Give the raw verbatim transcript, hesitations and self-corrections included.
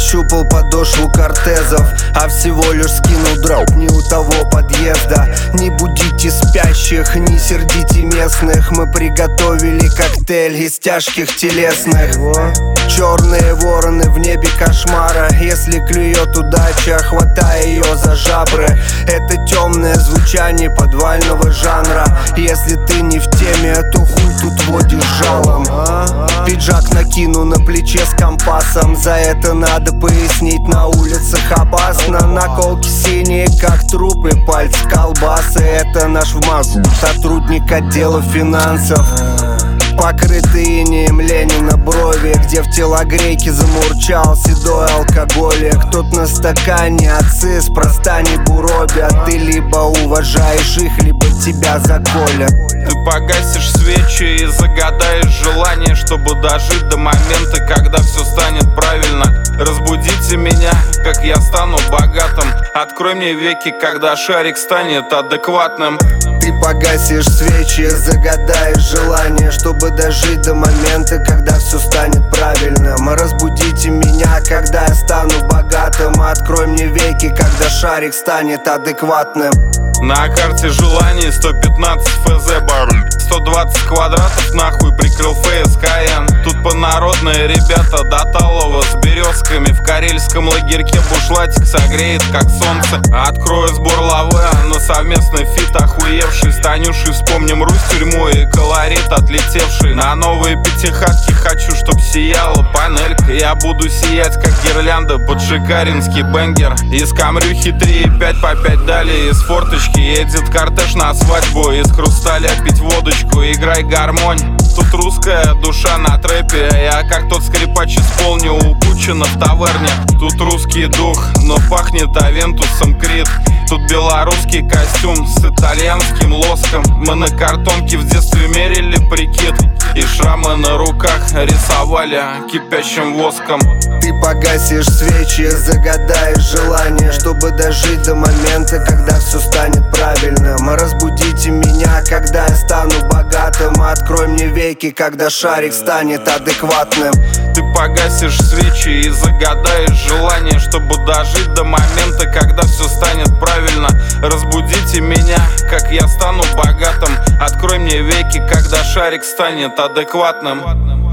нащупал подошву кортезов, а всего лишь скинул дроп не у того подъезда. Не будите спящих, не сердите местных. Мы приготовили коктейль из тяжких телесных. Черные вороны в небе кошмара. Если клюет удача, хватай ее за жабры. Это темное звучание подвального жанра. Если ты не в теме, то хуй тут водишь жалом. Пиджак накину на плече с компасом. За это надо пояснить, на улицах опасно. Наколки синие, как трупы, пальцы колбасы. Это наш вмазу, сотрудник отдела финансов. Покрытые инеем Ленина брови, где в телогрейке замурчал седой алкоголик. Тут на стакане отцы спроста не буробят. Ты либо уважаешь их, либо тебя заколят. Ты погасишь свечи и загадаешь желание, чтобы дожить до момента, когда все станет правильно. Разбудите меня, как я стану богатым. Открой мне веки, когда шарик станет адекватным. Ты погасишь свечи, загадаешь желание, чтобы дожить до момента, когда все станет правильным. Разбудите меня, когда я стану богатым. Открой мне веки, когда шарик станет адекватным. На карте желаний сто пятнадцать эф бар, сто двадцать квадратов нахуй прикрыл фейс Каен. Тут понародные ребята до талого с березками. В карельском лагерьке бушлатик согреет как солнце. Открою сбор лавы на совместный фит охуевший. С Танюшей вспомним Русь, тюрьму и колорит отлетевший. На новые пятихатки хочу, чтоб сияла панелька. Я буду сиять как гирлянда под шикаринский бенгер. Из Камрюхи три и пять по пять далее из форточки. Едет кортеж на свадьбу, из хрусталя пить водочку. Играй гармонь, тут русская душа на трэпе. Я как тот скрипач исполню у Пучина в таверне. Тут русский дух, но пахнет Авентусом Крид. Тут белорусский костюм с итальянским лоском. Мы на картонке в детстве мерили прикид, и шрамы на руках рисовали кипящим воском. Ты погасишь свечи, загадаешь желание, чтобы дожить до момента, когда все станет правильным. Разбудите меня, когда я стану богатым. Открой мне веки, когда шарик станет адекватным. Ты погасишь свечи и загадаешь желание, чтобы дожить до момента, когда все станет правильно. Разбудите меня, как я стану богатым. Открой мне веки, когда шарик станет адекватным.